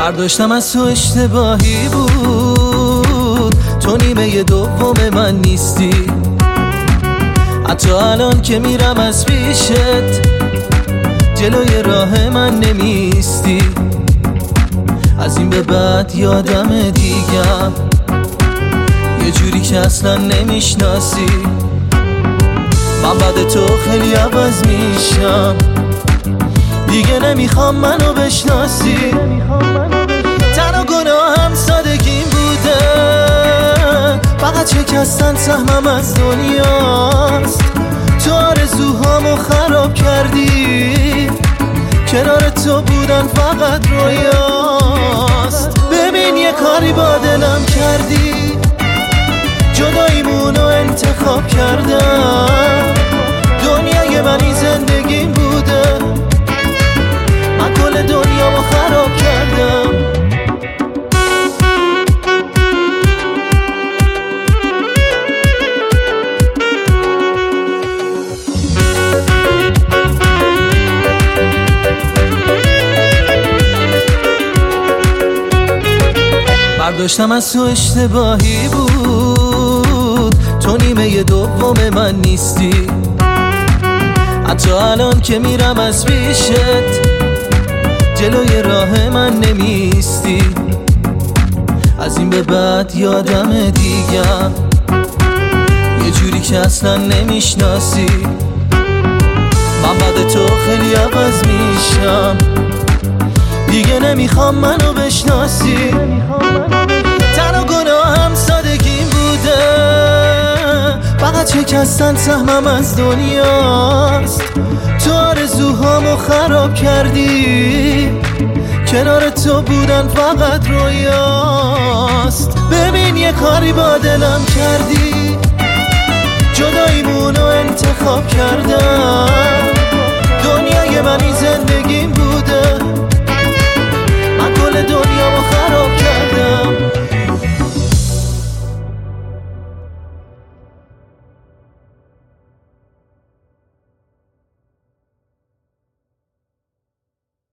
برداشتم از تو اشتباهی بود، تو نیمه دوم من نیستی. حتی الان که میرم از پیشت جلوی راه من نمیستی. از این به بعد یادم دیگم یه جوری که اصلا نمیشناسی. من بعد تو خیلی عوض میشم، دیگه نمیخوام منو بشناسی. تنها گناهم سادگیم بوده، فقط شکستن سهمم از دنیاست. تو آرزوهامو خراب کردی، کنار تو بودن فقط رویاست. ببین یه کاری با دلم کردی، جداییمونو انتخاب کردم. دنیای منی زندگیم بوده، من کل دنیامو خراب کردم. برداشتم از تو اشتباهی بود، تو نیمه دوم من نیستی. حتی الان که میرم از پیشت جلوی راه من نمیستی. از این به بعد یادم دیگم یه جوری که اصلا نمیشناسی. من بعد تو خیلی عوض میشم، دیگه نمیخوام منو بشناسی. تنها گناهم سادگیم بوده، فقط شکستن سهمم از دنیاست. تو آرزوهامو خراب کردی، کنار تو بودن فقط رویاست. ببین یه کاری با دلم کردی، جداییمونو انتخاب کردم. دنیای منی